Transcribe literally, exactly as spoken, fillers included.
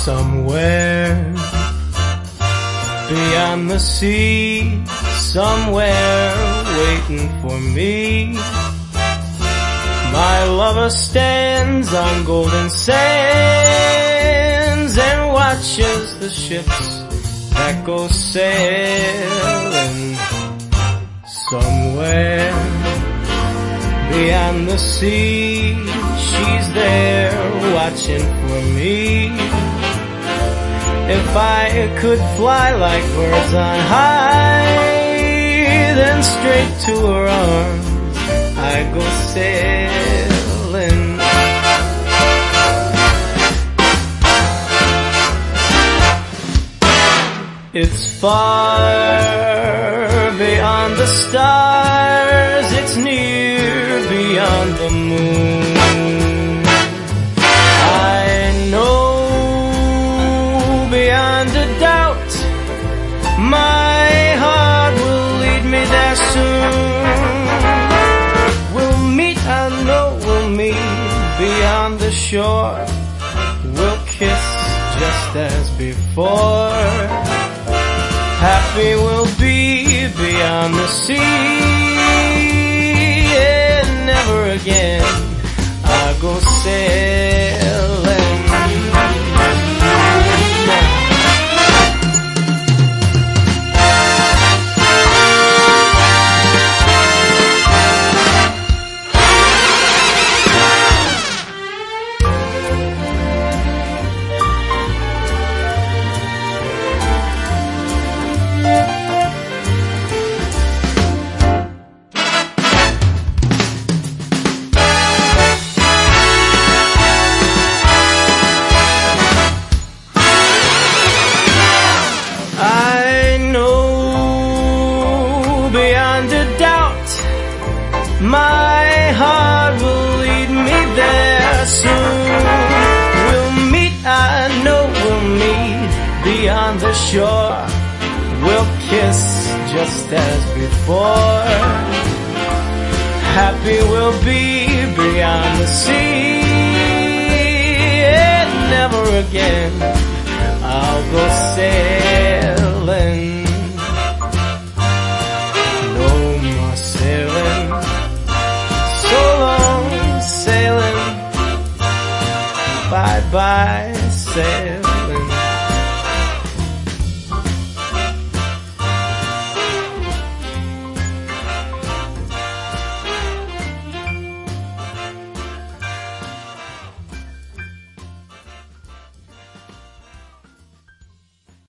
somewhere beyond the sea, somewhere waiting for me. My lover stands on golden sands and watches the ships that go sailing. Somewhere beyond the sea, she's there watching for me. If I could fly like birds on high, then straight to her arms I'd go sailing. It's far beyond the stars, it's near beyond the moon. I know beyond a doubt my heart will lead me there soon. We'll meet, I know we'll meet beyond the shore. We'll kiss just as before. Happy we'll be beyond the sea, and never again I'll go sailing. Beyond a doubt, my heart will lead me there soon. We'll meet, I know we'll meet beyond the shore. We'll kiss just as before. Happy we'll be beyond the sea, and never again I'll go sailing. Bye bye, say